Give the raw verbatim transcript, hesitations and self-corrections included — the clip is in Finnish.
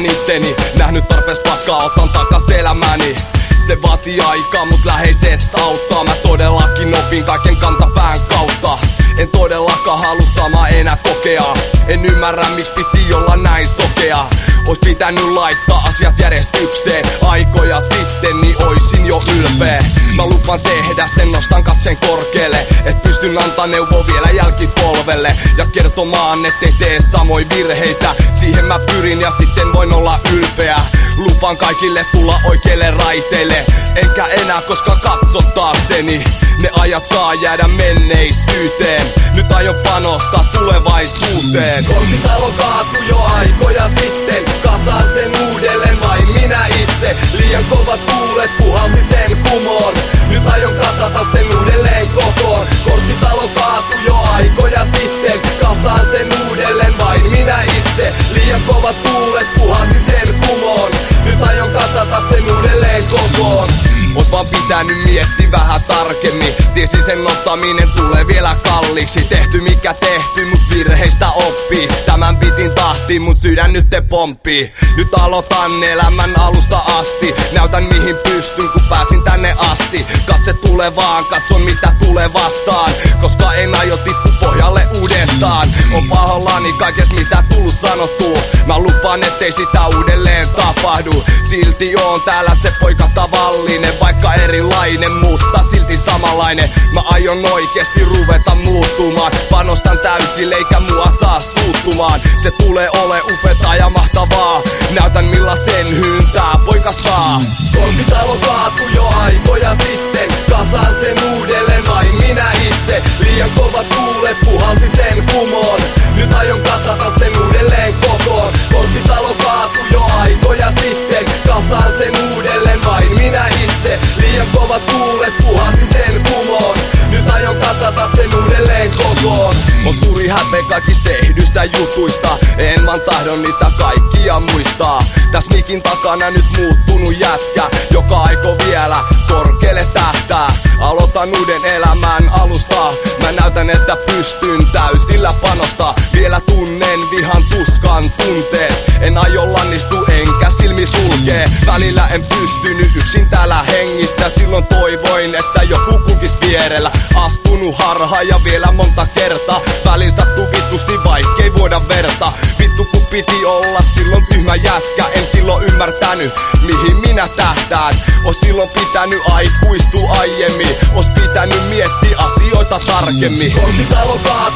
muistan itteni. Nähnyt tarpees paskaa, otan takas elämäni. Se vaatii aikaa, mut läheiset auttaa. Mä todellakin opin kaiken kantapään kautta. En todellakaan halua samaa enää kokea. En ymmärrä miksi piti olla näin sokea. Ois pitänyt laittaa asiat järjestykseen aikoja sitten, niin oisin jo ylpeä. Mä lupaan tehdä sen, nostan katseen korkealle. Et pystyn antaa neuvoa vielä jälkipolvelle. Ja kertomaan ettei tee samoin virheitä. Siihen mä pyrin ja sitten voin olla ylpeä. Lupaan kaikille tulla oikeille raiteille. Enkä enää koskaan katso taakseni. Ne ajat saa jäädä menneisyyteen. Nyt aion panostaa tulevaisuuteen. Korttitalo kaatui jo aikoja sitten. Kasaan sen uudelleen vain minä itse. Liian kovat tuulet puhalsi sen kumoon. Nyt aion kasata sen uudelleen kokoon. Korttitalo kaatui jo aikoja sitten. Kasaan sen uudelleen vain minä itse. Liian kovat tuulet puhalsi sen kumoon. Nyt aion kasata sen uudelleen kokoon. Ois vaan pitänyt miettiä vähän tarkemmin. Tiesi sen ottaminen tulee vielä kalliiksi. Tehty mikä tehty, mut virheistä oppii. Tämän bitin tahti, mut sydän nyt te pomppii. Nyt aloitan elämän alusta asti. Näytän mihin pystyn, kun pääsin tänne asti. Katse tulevaan, katson mitä tulee vastaan. Koska en aio tippu pohjalle uudestaan. On pahollani kaikes mitä tullut sanottua. Mä lupaan ettei sitä uudelleen tapahdu. Silti oon täällä se poika tavallinen. Vaikka erilainen, mutta silti samanlainen. Mä aion oikeesti ruveta muuttumaan. Panostan täysille eikä mua saa suuttumaan. Se tulee ole upeeta ja mahtavaa. Näytän millaisen hyyntää poika saa. Korttitalo kaatui jo aikoja sitten. Kasaan sen uudelleen vain minä itse. Liian kovat tuulet puhalsi sen kumoon. Nyt aion kasata sen uudelleen kokoon. Korttitalo kaatui jo aikoja sitten. Kasaan sen uudelleen vain minä itse. Liian kovat tuulet puhalsi sen kumoon. Nyt aion kasata sen uudelleen kokoon. On suuri häpeä kaikista tehdyistä jutuista. En vaan tahdon niitä kaikkia muistaa. Täs mikin takana nyt muuttunut jätkä, joka aiko vielä korkealle tähtää. Aloitan uuden elämän alusta. Mä näytän että pystyn täysillä panostaa. Vielä tunnen vihan tuskan tunteet. En aio lannistu enkä silmi sulkee. Välillä en pystynyt yksin täällä hengittää. Silloin toivoin että joku kulkis vierellä. Astunut harhaan ja vielä monta kertaa. Välin sattuu vittusti vaikkei voida verta. Vittu kun piti olla silloin tyhmä jätkä. En silloin ymmärtänyt mihin minä tähtään. Ois silloin pitänyt aikuistua aiemmin. Ois pitänyt miettiä asioita tarkemmin. Korttitalo kaatui